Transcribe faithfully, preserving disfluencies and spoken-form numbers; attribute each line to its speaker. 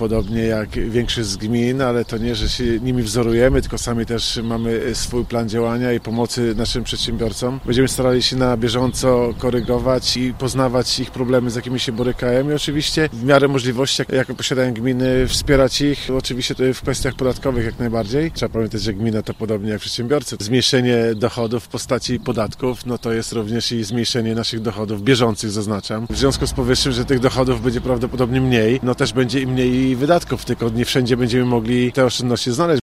Speaker 1: podobnie jak większość z gmin, ale to nie, że się nimi wzorujemy, tylko sami też mamy swój plan działania i pomocy naszym przedsiębiorcom. Będziemy starali się na bieżąco korygować i poznawać ich problemy, z jakimi się borykają i oczywiście w miarę możliwości, jakie posiadają gminy, wspierać ich. Oczywiście to w kwestiach podatkowych jak najbardziej. Trzeba pamiętać, że gmina to podobnie jak przedsiębiorcy. Zmniejszenie dochodów w postaci podatków, no to jest również i zmniejszenie naszych dochodów bieżących, zaznaczam. W związku z powyższym, że tych dochodów będzie prawdopodobnie mniej, no też będzie i mniej wydatków, tylko nie wszędzie będziemy mogli te oszczędności znaleźć.